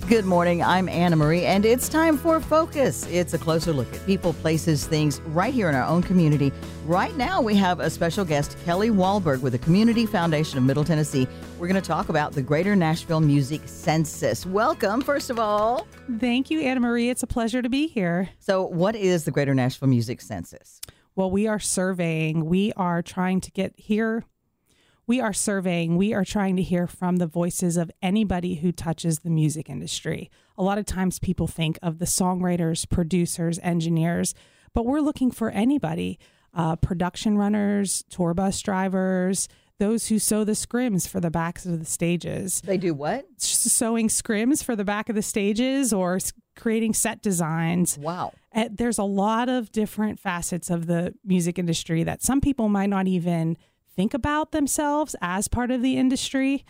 Good morning. I'm Anna Marie, and it's time for Focus. It's a closer look at people, places, things right here in our own community. Right now, we have a special guest, Kelly Wahlberg, with the Community Foundation of Middle Tennessee. We're going to talk about the Greater Nashville Music Census. Welcome, first of all. Thank you, Anna Marie. It's a pleasure to be here. So, what is the Greater Nashville Music Census? Well, we are surveying. We are trying to get here. We are surveying. We are trying to hear from the voices of anybody who touches the music industry. A lot of times people think of the songwriters, producers, engineers, but we're looking for anybody, production runners, tour bus drivers, those who sew the scrims for the backs of the stages. They do what? Sewing scrims for the back of the stages or creating set designs. Wow. There's a lot of different facets of the music industry that some people might not even think about themselves as part of the industry.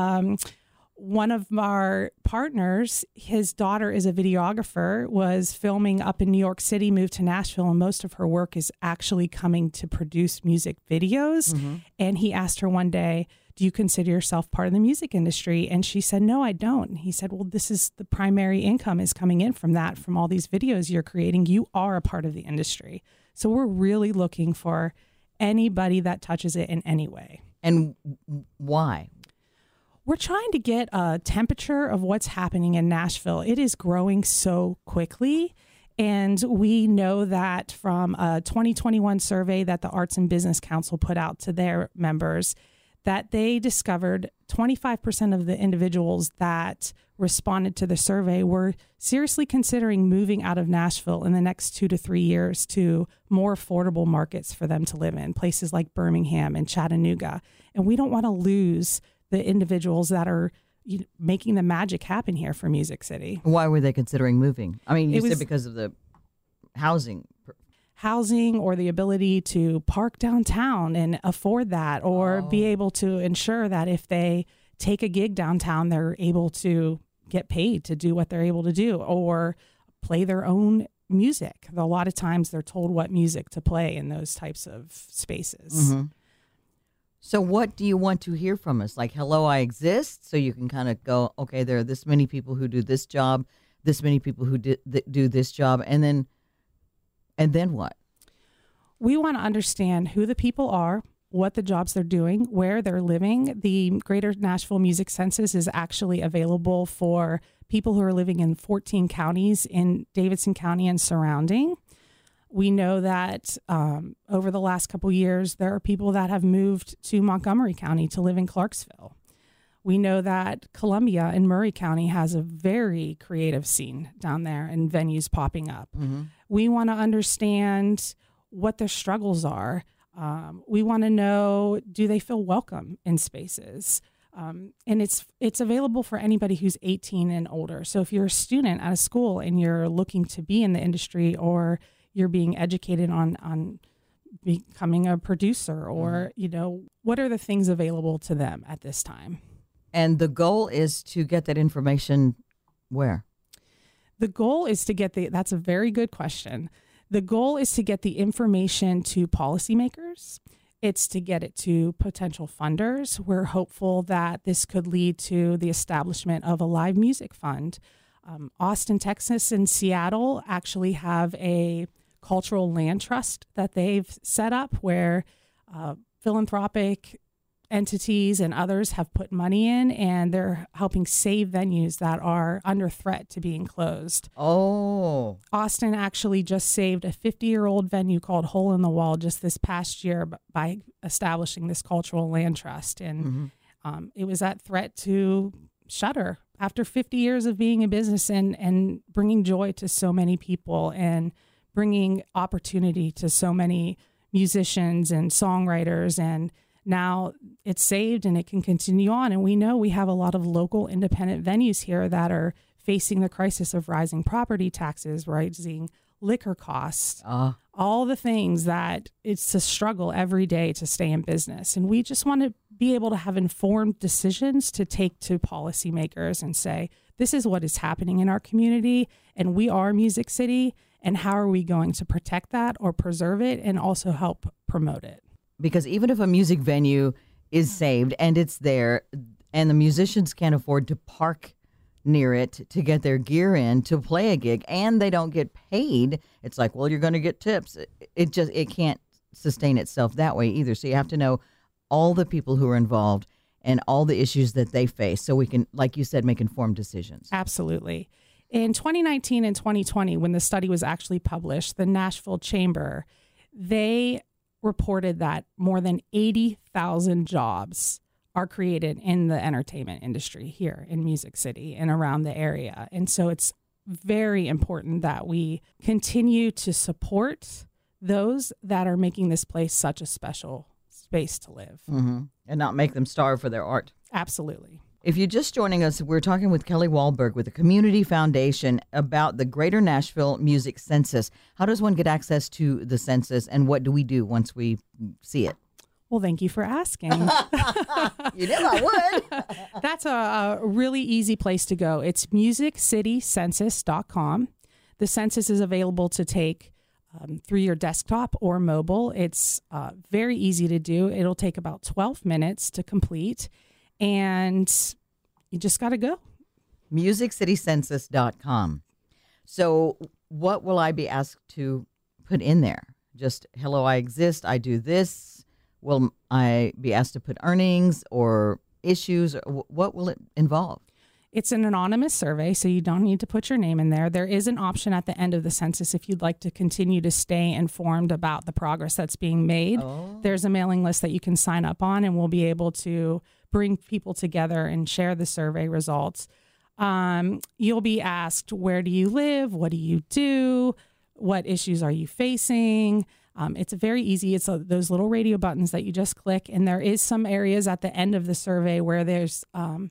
One of our partners, his daughter is a videographer, was filming up in New York City, moved to Nashville, and most of her work is actually coming to produce music videos. Mm-hmm. And he asked her one day, do you consider yourself part of the music industry? And she said, no, I don't. And he said, well, this is the primary income is coming in from that, from all these videos you're creating. You are a part of the industry. So we're really looking for anybody that touches it in any way. And why? We're trying to get a temperature of what's happening in Nashville. It is growing so quickly. And we know that from a 2021 survey that the Arts and Business Council put out to their members, that they discovered 25% of the individuals that responded to the survey were seriously considering moving out of Nashville in the next 2 to 3 years to more affordable markets for them to live in, places like Birmingham and Chattanooga. And we don't want to lose the individuals that are making the magic happen here for Music City. Why were they considering moving? I mean, you said because of the housing or the ability to park downtown and afford that, or be able to ensure that if they take a gig downtown, they're able to get paid to do what they're able to do or play their own music. A lot of times they're told what music to play in those types of spaces. Mm-hmm. So what do you want to hear from us? Like, hello, I exist. So you can kind of go, okay, there are this many people who do this job, this many people who do this job. And then what? We want to understand who the people are, what the jobs they're doing, where they're living. The Greater Nashville Music Census is actually available for people who are living in 14 counties in Davidson County and surrounding. We know that over the last couple years, there are people that have moved to Montgomery County to live in Clarksville. We know that Columbia and Murray County has a very creative scene down there and venues popping up. Mm-hmm. We want to understand what their struggles are. We want to know, do they feel welcome in spaces? And it's available for anybody who's 18 and older. So if you're a student at a school and you're looking to be in the industry, or you're being educated on becoming a producer, or, what are the things available to them at this time? And the goal is to get that information where? The goal is to that's a very good question. The goal is to get the information to policymakers. It's to get it to potential funders. We're hopeful that this could lead to the establishment of a live music fund. Austin, Texas, and Seattle actually have a cultural land trust that they've set up where philanthropic entities and others have put money in, and they're helping save venues that are under threat to being closed. Oh. Austin actually just saved a 50-year-old venue called Hole in the Wall just this past year by establishing this cultural land trust. And it was at threat to shutter after 50 years of being in business and bringing joy to so many people and bringing opportunity to so many musicians and songwriters. And now it's saved and it can continue on. And we know we have a lot of local independent venues here that are facing the crisis of rising property taxes, rising liquor costs, all the things that it's a struggle every day to stay in business. And we just want to be able to have informed decisions to take to policymakers and say, this is what is happening in our community, and we are Music City, and how are we going to protect that or preserve it and also help promote it? Because even if a music venue is saved and it's there and the musicians can't afford to park near it to get their gear in to play a gig, and they don't get paid. It's like, well, you're going to get tips. It can't sustain itself that way either. So you have to know all the people who are involved and all the issues that they face so we can, like you said, make informed decisions. Absolutely. In 2019 and 2020, when the study was actually published, the Nashville Chamber, they reported that more than 80,000 jobs are created in the entertainment industry here in Music City and around the area. And so it's very important that we continue to support those that are making this place such a special space to live. Mm-hmm. And not make them starve for their art. Absolutely. If you're just joining us, we're talking with Kelly Wahlberg with the Community Foundation about the Greater Nashville Music Census. How does one get access to the census, and what do we do once we see it? Well, thank you for asking. You knew I would. That's a really easy place to go. It's musiccitycensus.com. The census is available to take through your desktop or mobile. It's very easy to do. It'll take about 12 minutes to complete, and you just got to go. musiccitycensus.com. So what will I be asked to put in there? Just, hello, I exist, I do this. Will I be asked to put earnings or issues? What will it involve? It's an anonymous survey, so you don't need to put your name in there. There is an option at the end of the census if you'd like to continue to stay informed about the progress that's being made. Oh. There's a mailing list that you can sign up on, and we'll be able to bring people together and share the survey results. You'll be asked, where do you live? What do you do? What issues are you facing? It's very easy. It's those little radio buttons that you just click, and there is some areas at the end of the survey where there's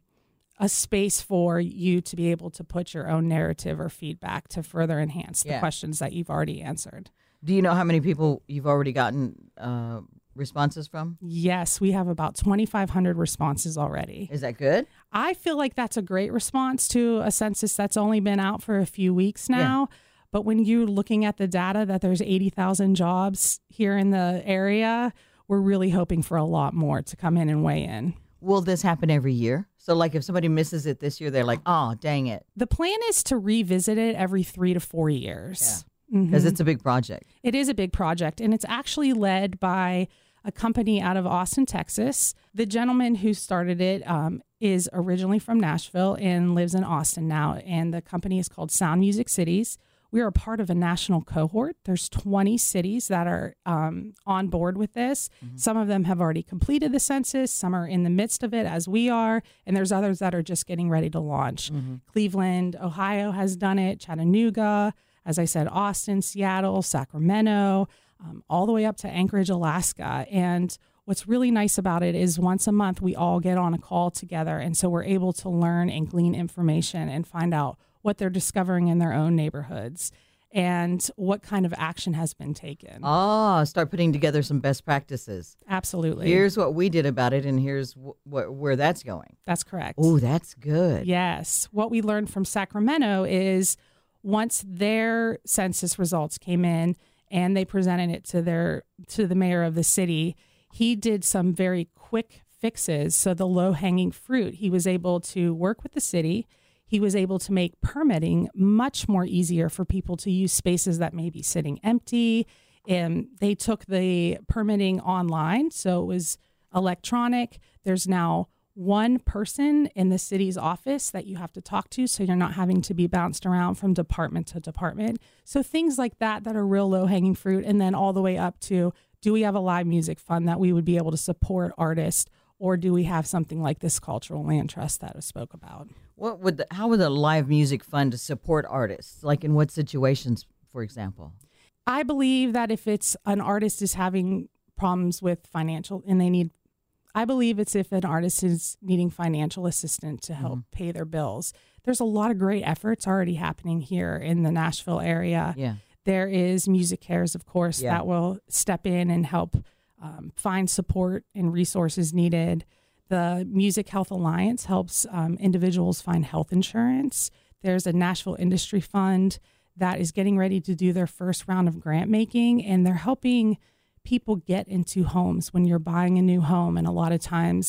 a space for you to be able to put your own narrative or feedback to further enhance the questions that you've already answered. Do you know how many people you've already gotten responses from? Yes, we have about 2,500 responses already. Is that good? I feel like that's a great response to a census that's only been out for a few weeks now. Yeah. But when you're looking at the data that there's 80,000 jobs here in the area, we're really hoping for a lot more to come in and weigh in. Will this happen every year? So like if somebody misses it this year, they're like, oh, dang it. The plan is to revisit it every 3 to 4 years. Yeah. Because it's a big project. It is a big project, and it's actually led by a company out of Austin, Texas. The gentleman who started it is originally from Nashville and lives in Austin now, and the company is called Sound Music Cities. We are a part of a national cohort. There's 20 cities that are on board with this. Mm-hmm. Some of them have already completed the census. Some are in the midst of it, as we are. And there's others that are just getting ready to launch. Mm-hmm. Cleveland, Ohio has done it. Chattanooga, as I said, Austin, Seattle, Sacramento, all the way up to Anchorage, Alaska. And what's really nice about it is once a month, we all get on a call together. And so we're able to learn and glean information and find out what they're discovering in their own neighborhoods and what kind of action has been taken. Start putting together some best practices. Absolutely. Here's what we did about it, and here's where that's going. That's correct. Oh, that's good. Yes. What we learned from Sacramento is once their census results came in and they presented it to the mayor of the city, he did some very quick fixes. So the low-hanging fruit, he was able to work with the city. He was able to make permitting much more easier for people to use spaces that may be sitting empty. And they took the permitting online, so it was electronic. There's now one person in the city's office that you have to talk to, so you're not having to be bounced around from department to department. So things like that are real low-hanging fruit, and then all the way up to, do we have a live music fund that we would be able to support artists, or do we have something like this cultural land trust that I spoke about? How would a live music fund support artists? Like in what situations, for example? I believe that if it's an artist is having problems with financial and I believe it's if an artist is needing financial assistance to help pay their bills. There's a lot of great efforts already happening here in the Nashville area. Yeah. There is Music Cares, of course, that will step in and help find support and resources needed. The Music Health Alliance helps individuals find health insurance. There's a Nashville Industry Fund that is getting ready to do their first round of grant making, and they're helping people get into homes when you're buying a new home. And a lot of times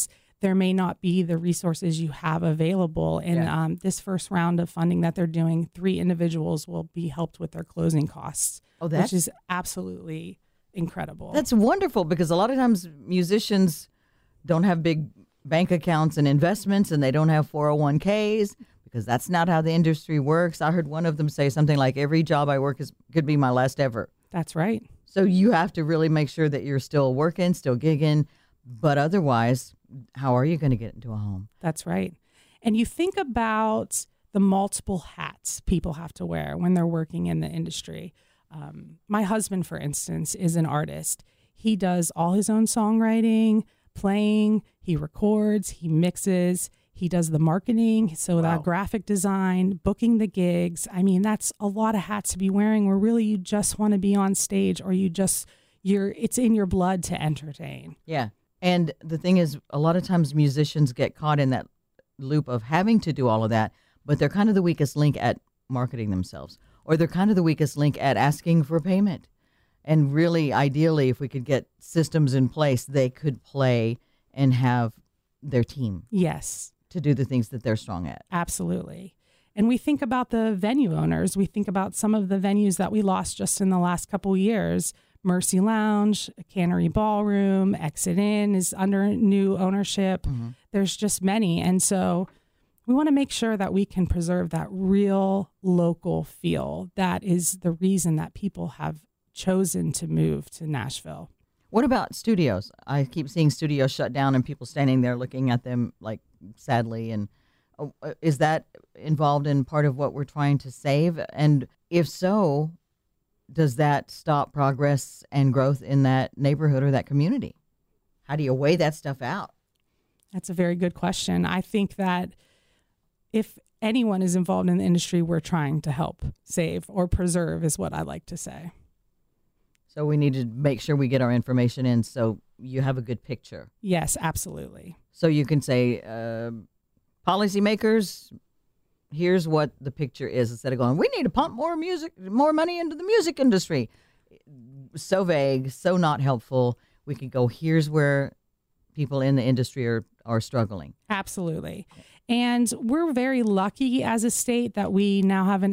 there may not be the resources you have available. And this first round of funding that they're doing, 3 individuals will be helped with their closing costs, which is absolutely incredible. That's wonderful, because a lot of times musicians don't have big bank accounts and investments, and they don't have 401ks, because that's not how the industry works. I heard one of them say something like, every job I work could be my last ever. That's right. So you have to really make sure that you're still working, still gigging, but otherwise, how are you going to get into a home? That's right. And you think about the multiple hats people have to wear when they're working in the industry. My husband, for instance, is an artist. He does all his own songwriting, playing, he records, he mixes, he does the marketing, so that graphic design, booking the gigs. I mean, that's a lot of hats to be wearing, where really you just want to be on stage, or it's in your blood to entertain. Yeah. And the thing is, a lot of times musicians get caught in that loop of having to do all of that, but they're kind of the weakest link at marketing themselves, or they're kind of the weakest link at asking for payment. And really, ideally, if we could get systems in place, they could play and have their team. Yes. To do the things that they're strong at. Absolutely. And we think about the venue owners. We think about some of the venues that we lost just in the last couple years. Mercy Lounge, Cannery Ballroom, Exit Inn is under new ownership. Mm-hmm. There's just many. And so we want to make sure that we can preserve that real local feel. That is the reason that people have chosen to move to Nashville. What about studios? I keep seeing studios shut down and people standing there looking at them like sadly. And is that involved in part of what we're trying to save? And if so, does that stop progress and growth in that neighborhood or that community? How do you weigh that stuff out? That's a very good question. I think that if anyone is involved in the industry, we're trying to help save or preserve, is what I like to say. So we need to make sure we get our information in so you have a good picture. Yes, absolutely. So you can say, policymakers, here's what the picture is, instead of going, we need to pump more money into the music industry. So vague, so not helpful. We could go, here's where people in the industry are struggling. Absolutely. And we're very lucky as a state that we now have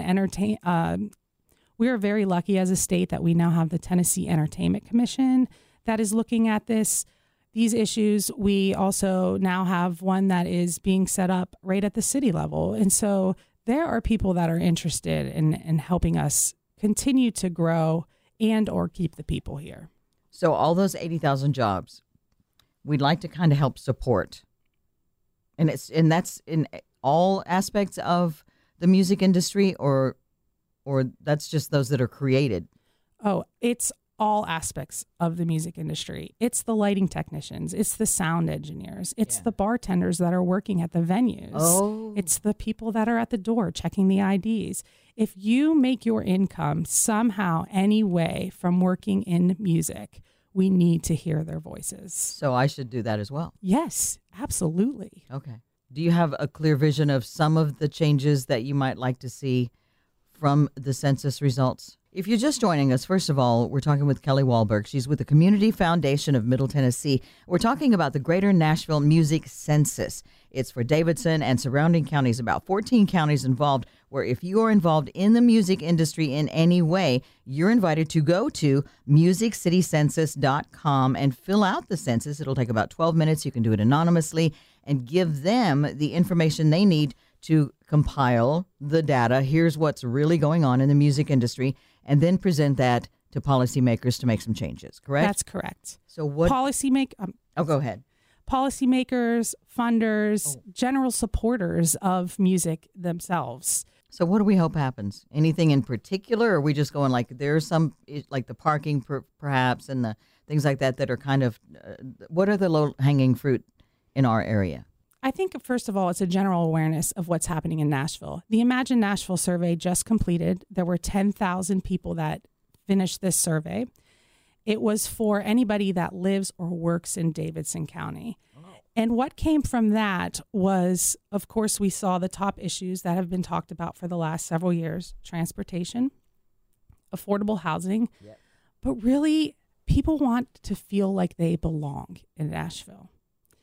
we are very lucky as a state that we now have the Tennessee Entertainment Commission that is looking at these issues. We also now have one that is being set up right at the city level. And so there are people that are interested in helping us continue to grow and or keep the people here. So all those 80,000 jobs, we'd like to kind of help support. And that's in all aspects of the music industry, or that's just those that are created? Oh, it's all aspects of the music industry. It's the lighting technicians. It's the sound engineers. It's the bartenders that are working at the venues. Oh. It's the people that are at the door checking the IDs. If you make your income somehow, any way from working in music, we need to hear their voices. So I should do that as well? Yes, absolutely. Okay. Do you have a clear vision of some of the changes that you might like to see from the census results? If you're just joining us, first of all, we're talking with Kelly Wahlberg. She's with the Community Foundation of Middle Tennessee. We're talking about the Greater Nashville Music Census. It's for Davidson and surrounding counties, about 14 counties involved, where if you are involved in the music industry in any way, you're invited to go to musiccitycensus.com and fill out the census. It'll take about 12 minutes. You can do it anonymously and give them the information they need to compile the data. Here's what's really going on in the music industry, and then present that to policymakers to make some changes, correct? That's correct. So what? Go ahead. Policymakers, funders, general supporters of music themselves. So what do we hope happens? Anything in particular? Or are we just going like there's some, like the parking perhaps and the things like that are kind of, what are the low-hanging fruit in our area? I think, first of all, it's a general awareness of what's happening in Nashville. The Imagine Nashville survey just completed. There were 10,000 people that finished this survey. It was for anybody that lives or works in Davidson County. Oh. And what came from that was, of course, we saw the top issues that have been talked about for the last several years: transportation, affordable housing. Yep. But really, people want to feel like they belong in Nashville.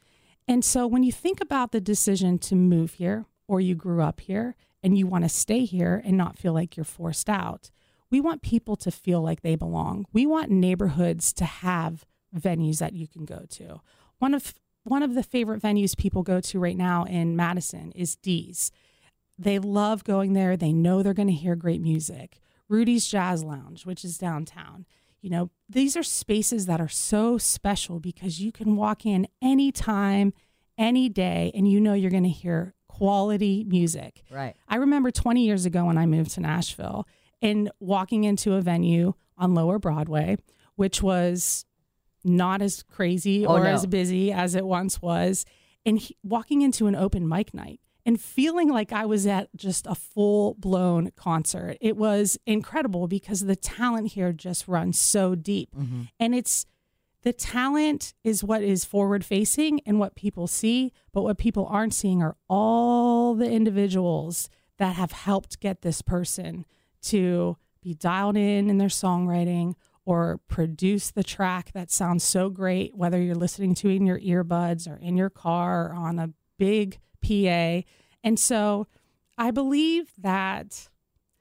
And so when you think about the decision to move here, or you grew up here and you want to stay here and not feel like you're forced out, we want people to feel like they belong. We want neighborhoods to have venues that you can go to. One of the favorite venues people go to right now in Madison is Dee's. They love going there. They know they're going to hear great music. Rudy's Jazz Lounge, which is downtown. You know, these are spaces that are so special because you can walk in anytime, any day, and you know you're going to hear quality music. Right. I remember 20 years ago when I moved to Nashville and walking into a venue on Lower Broadway, which was not as crazy as busy as it once was, and walking into an open mic night and feeling like I was at just a full-blown concert. It was incredible because the talent here just runs so deep. Mm-hmm. And the talent is what is forward-facing and what people see, but what people aren't seeing are all the individuals that have helped get this person to be dialed in their songwriting or produce the track that sounds so great, whether you're listening to it in your earbuds or in your car or on a big PA. And so I believe that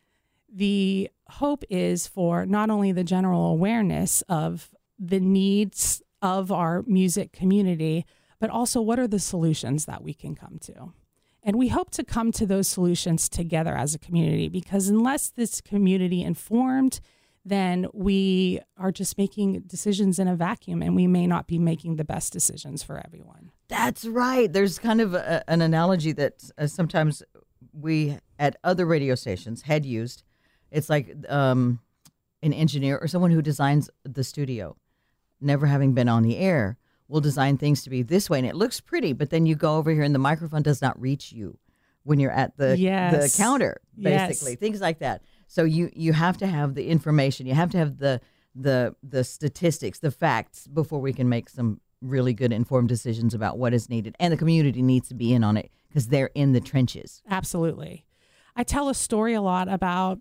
the hope is for not only the general awareness of the needs of our music community, but also what are the solutions that we can come to. And we hope to come to those solutions together as a community, because unless this community informed, then we are just making decisions in a vacuum and we may not be making the best decisions for everyone. That's right. There's kind of an analogy that sometimes we at other radio stations had used. It's like an engineer or someone who designs the studio, never having been on the air, will design things to be this way and it looks pretty, but then you go over here and the microphone does not reach you when you're at the counter, basically. Yes. Things like that. So you have to have the information, you have to have the statistics, the facts before we can make some really good informed decisions about what is needed. And the community needs to be in on it because they're in the trenches. Absolutely. I tell a story a lot about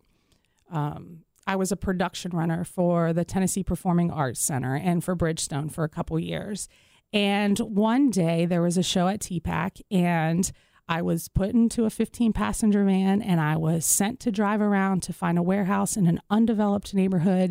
I was a production runner for the Tennessee Performing Arts Center and for Bridgestone for a couple years. And one day there was a show at TPAC and I was put into a 15-passenger van and I was sent to drive around to find a warehouse in an undeveloped neighborhood.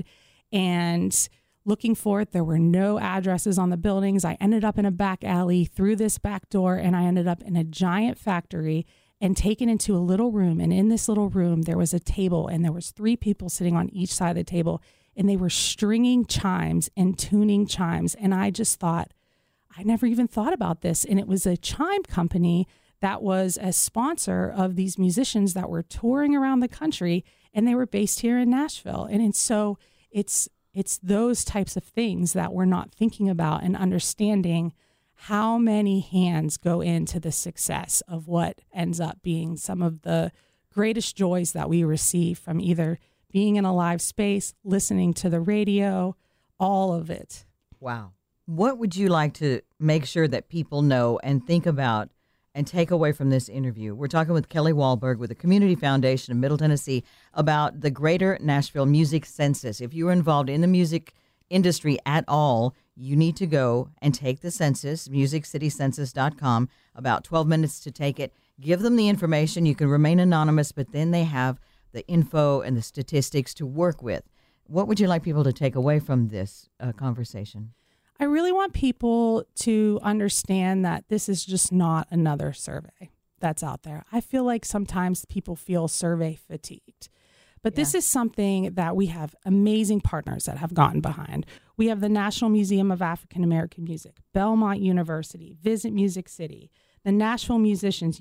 And looking for it, there were no addresses on the buildings. I ended up in a back alley through this back door and I ended up in a giant factory and taken into a little room. And in this little room, there was a table and there was 3 people sitting on each side of the table and they were stringing chimes and tuning chimes. And I just thought, I never even thought about this. And it was a chime company that was a sponsor of these musicians that were touring around the country and they were based here in Nashville. And so it's those types of things that we're not thinking about and understanding how many hands go into the success of what ends up being some of the greatest joys that we receive from either being in a live space, listening to the radio, all of it. Wow. What would you like to make sure that people know and think about and take away from this interview? We're talking with Kelly Wahlberg with the Community Foundation of Middle Tennessee about the Greater Nashville Music Census. If you are involved in the music industry at all, you need to go and take the census, musiccitycensus.com, about 12 minutes to take it. Give them the information. You can remain anonymous, but then they have the info and the statistics to work with. What would you like people to take away from this conversation? I really want people to understand that this is just not another survey that's out there. I feel like sometimes people feel survey fatigued. But this is something that we have amazing partners that have gotten behind. We have the National Museum of African American Music, Belmont University, Visit Music City, the Nashville Musicians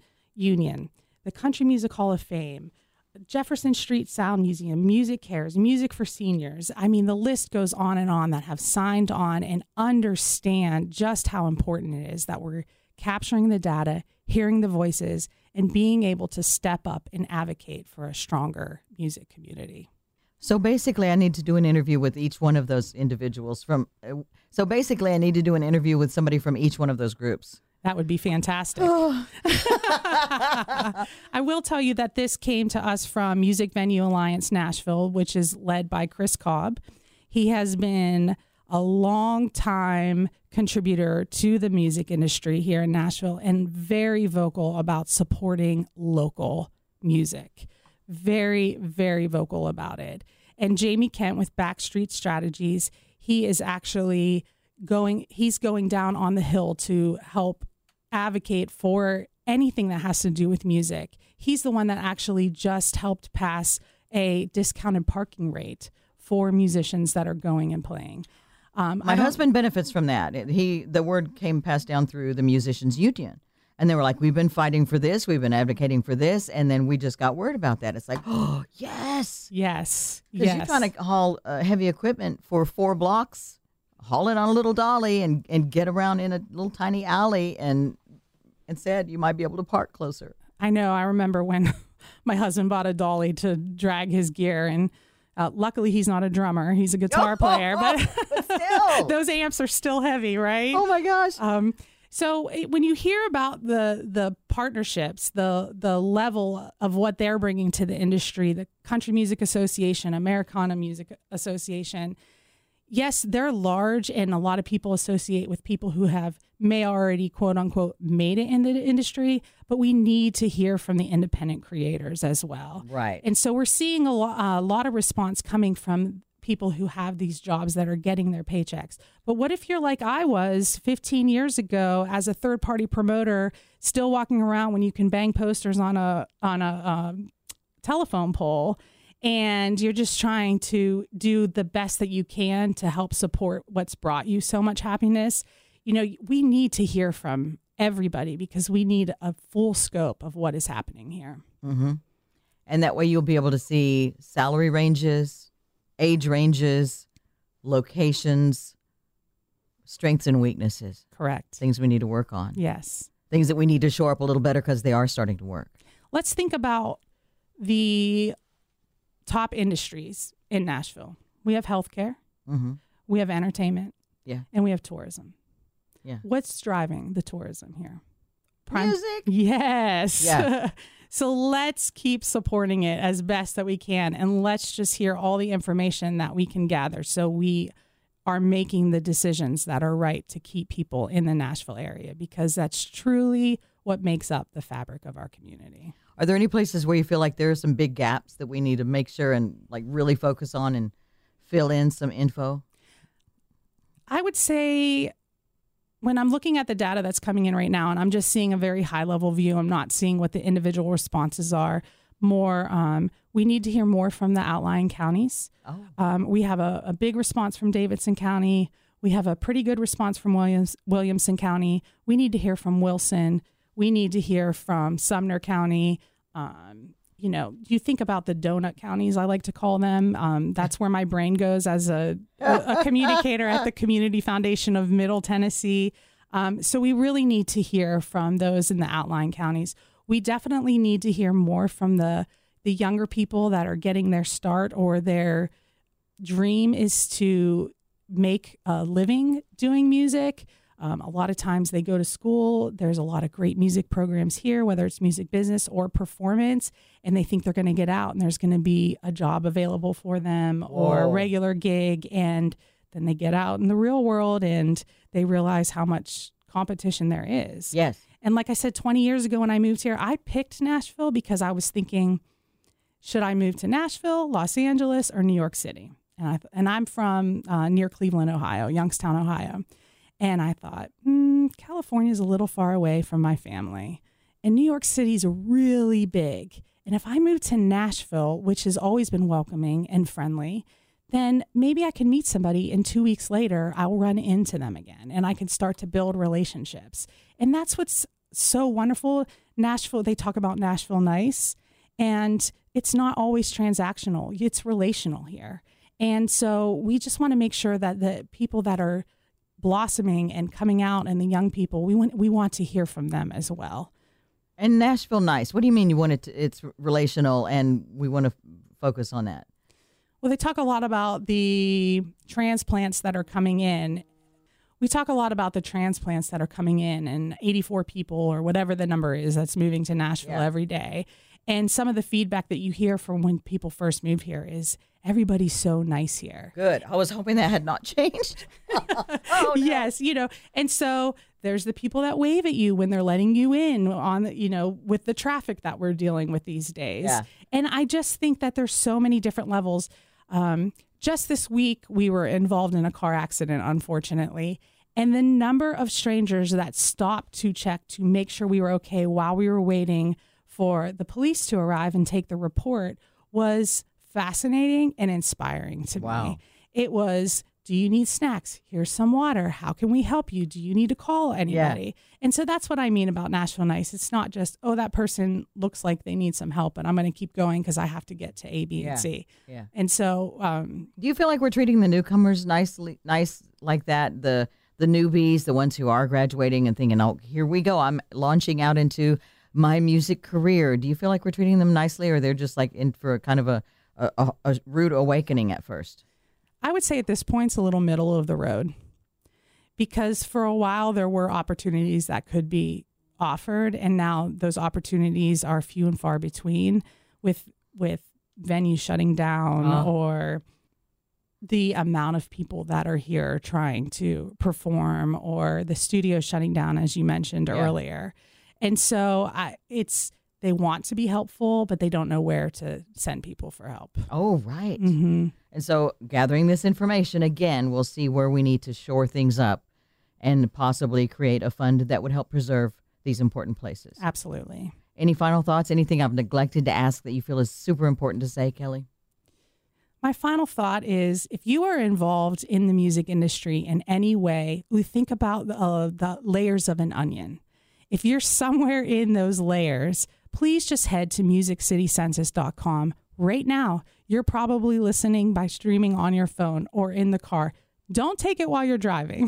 Union, the Country Music Hall of Fame, Jefferson Street Sound Museum, Music Cares, Music for Seniors. I mean, the list goes on and that have signed on and understand just how important it is that we're capturing the data, hearing the voices, and being able to step up and advocate for a stronger music community. So basically, I need to do an interview with each one of those individuals so basically, I need to do an interview with somebody from each one of those groups. That would be fantastic. I will tell you that this came to us from Music Venue Alliance Nashville, which is led by Chris Cobb. He has been a long time contributor to the music industry here in Nashville and very vocal about supporting local music. Very, very vocal about it. And Jamie Kent with Backstreet Strategies, he is actually going down on the Hill to help advocate for anything that has to do with music. He's the one that actually just helped pass a discounted parking rate for musicians that are going and playing. My husband benefits from that. The word came passed down through the musicians union. And they were like, we've been fighting for this. We've been advocating for this. And then we just got word about that. It's like, oh, yes. Yes. Because you're trying to haul heavy equipment for 4 blocks, haul it on a little dolly and get around in a little tiny alley. And instead, you might be able to park closer. I know. I remember when my husband bought a dolly to drag his gear. And luckily, he's not a drummer. He's a guitar player. But still. Those amps are still heavy, right? Oh, my gosh. So when you hear about the partnerships, the level of what they're bringing to the industry, the Country Music Association, Americana Music Association, yes, they're large, and a lot of people associate with people who may already, quote unquote, made it in the industry, but we need to hear from the independent creators as well. Right. And so we're seeing a lot of response coming from people who have these jobs that are getting their paychecks. But what if you're like I was 15 years ago as a third-party promoter, still walking around when you can bang posters on a telephone pole, and you're just trying to do the best that you can to help support what's brought you so much happiness? You know, we need to hear from everybody because we need a full scope of what is happening here. Mm-hmm. And that way you'll be able to see salary ranges, age ranges, locations, strengths and weaknesses. Correct. Things we need to work on. Yes. Things that we need to shore up a little better because they are starting to work. Let's think about the top industries in Nashville. We have healthcare. Mm-hmm. We have entertainment. Yeah. And we have tourism. Yeah. What's driving the tourism here? Music. Yes. Yeah. So let's keep supporting it as best that we can, and let's just hear all the information that we can gather so we are making the decisions that are right to keep people in the Nashville area, because that's truly what makes up the fabric of our community. Are there any places where you feel like there are some big gaps that we need to make sure and like really focus on and fill in some info? I would say when I'm looking at the data that's coming in right now, and I'm just seeing a very high level view, I'm not seeing what the individual responses are. We need to hear more from the outlying counties. Oh. We have a big response from Davidson County. We have a pretty good response from Williamson County. We need to hear from Wilson. We need to hear from Sumner County. You think about the donut counties, I like to call them. That's where my brain goes as a communicator at the Community Foundation of Middle Tennessee. So we really need to hear from those in the outlying counties. We definitely need to hear more from the younger people that are getting their start, or their dream is to make a living doing music. A lot of times they go to school. There's a lot of great music programs here, whether it's music business or performance, and they think they're going to get out and there's going to be a job available for them or a regular gig. And then they get out in the real world and they realize how much competition there is. Yes. And like I said, 20 years ago when I moved here, I picked Nashville because I was thinking, should I move to Nashville, Los Angeles, or New York City? And I'm from near Cleveland, Ohio, Youngstown, Ohio. And I thought, California is a little far away from my family. And New York City's really big. And if I move to Nashville, which has always been welcoming and friendly, then maybe I can meet somebody and 2 weeks later, I'll run into them again and I can start to build relationships. And that's what's so wonderful. Nashville, they talk about Nashville nice, and it's not always transactional. It's relational here. And so we just want to make sure that the people that are blossoming and coming out, and the young people, we want to hear from them as well. And Nashville nice. What do you mean you want it to, it's relational and we want to focus on that? Well, they talk a lot about the transplants that are coming in. We talk a lot about the transplants that are coming in, and 84 people or whatever the number is that's moving to Nashville every day. And some of the feedback that you hear from when people first move here is everybody's so nice here. Good. I was hoping that had not changed. Oh, no. Yes, and so there's the people that wave at you when they're letting you in on, with the traffic that we're dealing with these days. Yeah. And I just think that there's so many different levels. Just this week, we were involved in a car accident, unfortunately. And the number of strangers that stopped to check to make sure we were okay while we were waiting for the police to arrive and take the report was fascinating and inspiring to me. It was, do you need snacks? Here's some water. How can we help you? Do you need to call anybody? Yeah. And so that's what I mean about Nashville Nice. It's not just, that person looks like they need some help and I'm going to keep going because I have to get to A, B, and C. Yeah. And so... do you feel like we're treating the newcomers nice like that? The newbies, the ones who are graduating and thinking, oh, here we go. I'm launching out into my music career. Do you feel like we're treating them nicely, or they're just like in for a kind of a rude awakening at first? I would say at this point it's a little middle of the road, because for a while there were opportunities that could be offered, and now those opportunities are few and far between with venues shutting down or the amount of people that are here trying to perform, or the studio shutting down, as you mentioned earlier. And so they want to be helpful, but they don't know where to send people for help. Oh, right. Mm-hmm. And so gathering this information, again, we'll see where we need to shore things up and possibly create a fund that would help preserve these important places. Absolutely. Any final thoughts? Anything I've neglected to ask that you feel is super important to say, Kelly? My final thought is, if you are involved in the music industry in any way, we think about the layers of an onion. If you're somewhere in those layers, please just head to musiccitycensus.com right now. You're probably listening by streaming on your phone or in the car. Don't take it while you're driving,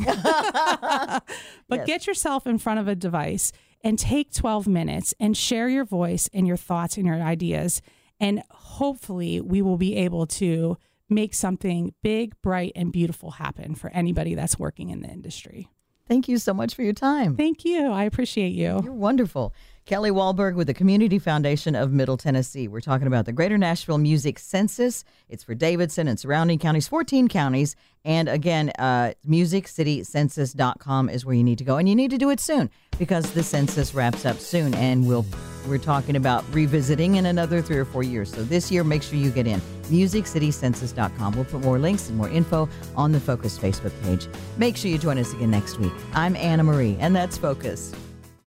but get yourself in front of a device and take 12 minutes and share your voice and your thoughts and your ideas. And hopefully we will be able to make something big, bright, and beautiful happen for anybody that's working in the industry. Thank you so much for your time. Thank you. I appreciate you. You're wonderful. Kelly Wahlberg with the Community Foundation of Middle Tennessee. We're talking about the Greater Nashville Music Census. It's for Davidson and surrounding counties, 14 counties. And again, musiccitycensus.com is where you need to go. And you need to do it soon because the census wraps up soon. And we're talking about revisiting in another 3 or 4 years. So this year, make sure you get in. musiccitycensus.com. We'll put more links and more info on the Focus Facebook page. Make sure you join us again next week. I'm Anna Marie, and that's Focus.